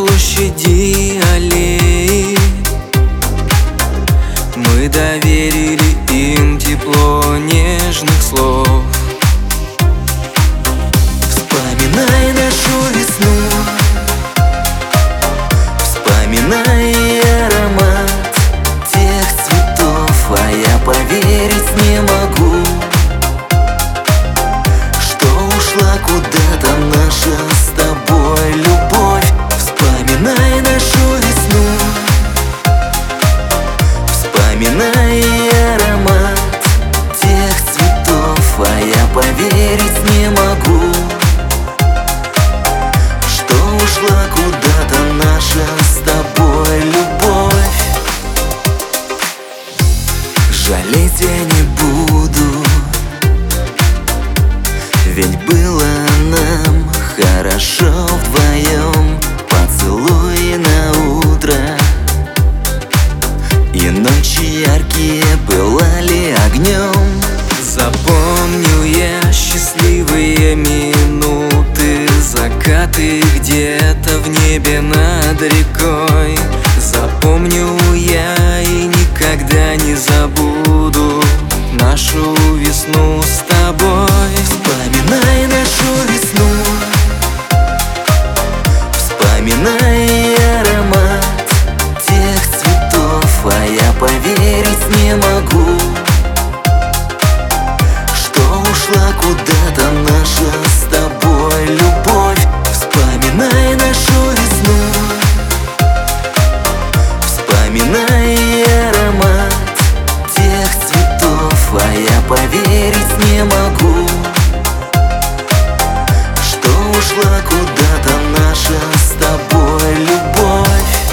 площади, аллеи. Мы доверили им тепло нежных слов. Вспоминай нашу весну, вспоминай аромат тех цветов, а я поверить не могу, что ушла куда-то наша с тобой любовь. Вспоминай нашу весну, вспоминай аромат тех цветов, а я поверить не могу, что ушла куда-то наша с тобой любовь. Жалеть я не буду, ведь было нам хорошо вдвоем. Поцелуи на утро и ночи яркие пылали огнем. Запомню я счастливые минуты, закаты где-то в небе над рекой. Запомню я и никогда не забуду нашу весну с тобой. Вспоминай нашу весну, вспоминай аромат тех цветов, а я поверить не могу, что ушла куда-то наша с тобой любовь. Вспоминай нашу весну, вспоминай аромат тех цветов, а я поверить не могу, что ушла куда-то наша с тобой любовь.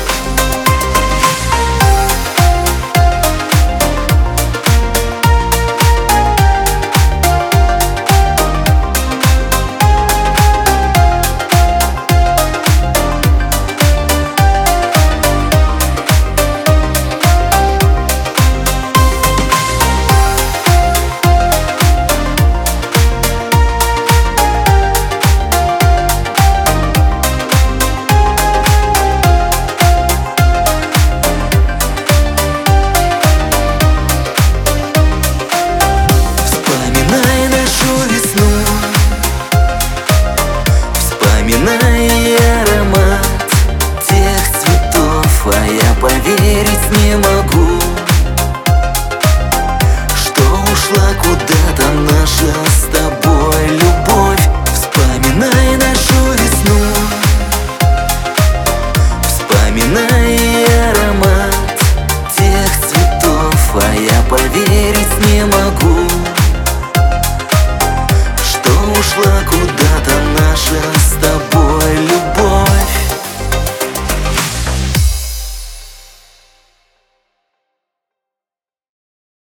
Вспоминай аромат тех цветов, а я поверить не могу, что ушла куда-то наша с тобой любовь. Вспоминай нашу весну, вспоминай аромат тех цветов, а я поверить не могу, что ушла куда-то